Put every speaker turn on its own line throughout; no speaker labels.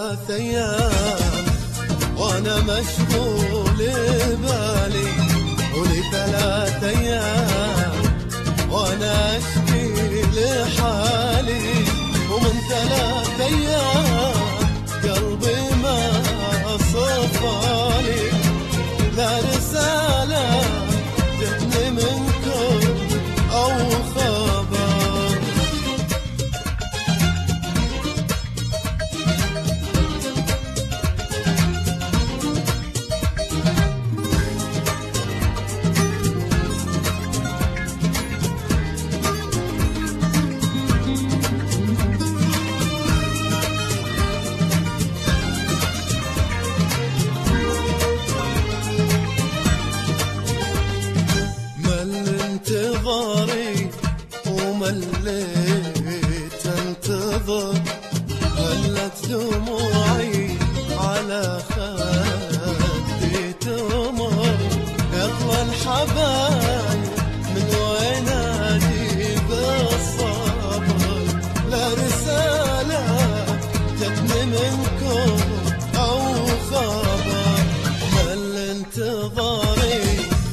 3 أيام وانا مشغول بالي، ولي 3 أيام وانا اشكي لحالي، ومن 3 أيام قلبي ما صفالي. لا رسالة جتني منكم أو خبر. انتظاري ومليت انتظر، هلت دموعي على خدي تمر. يطلع الحبايب من وين اجيب الصبر؟ لا رسالة جتني منكم او خبر. مل انتظاري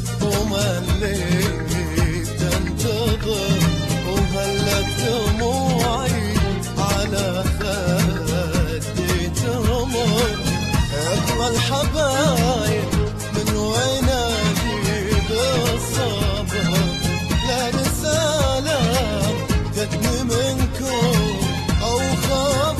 ومليت انتظر، وهلت دموعي على خدي تمر. يطلع الحبايب من وين اجيب الصبر؟ لا رسالة جتني منكم او خبر.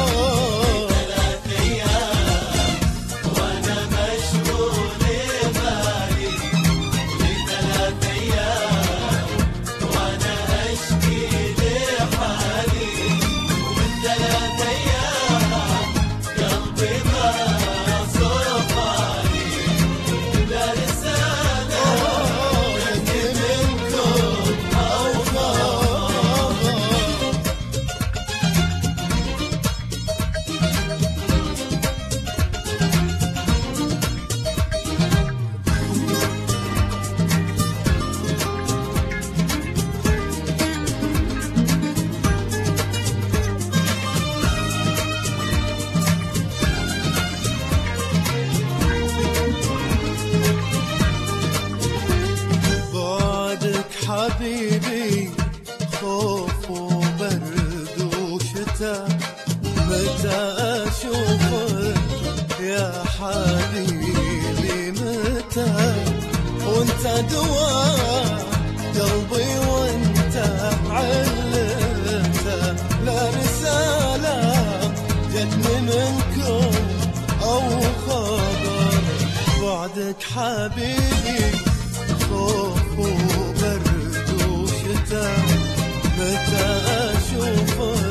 حبيبي خوف وبرد وشتاء، متى أشوفك يا حبيبي متى؟ وانت دواء قلبي وانت علته. لا رسالة جتني منكم أو خبر. بعدك حبيبي خوف وبرد وشتاء، متى أشوفك